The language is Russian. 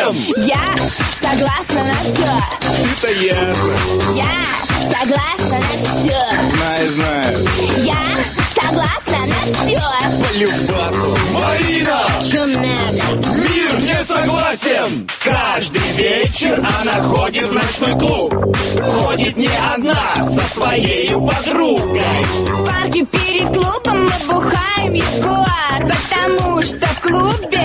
согласен? Я согласна на все. Ты-то ясно. Я согласна на все. Знаю. Я согласна на все. Полюбасу. Марина! Чё надо? Мир не согласен! Каждый вечер она ходит в ночной клуб. Ходит не одна, со своей подругой. В парке перед клубом мы бухаем Ягуар, потому что в клубе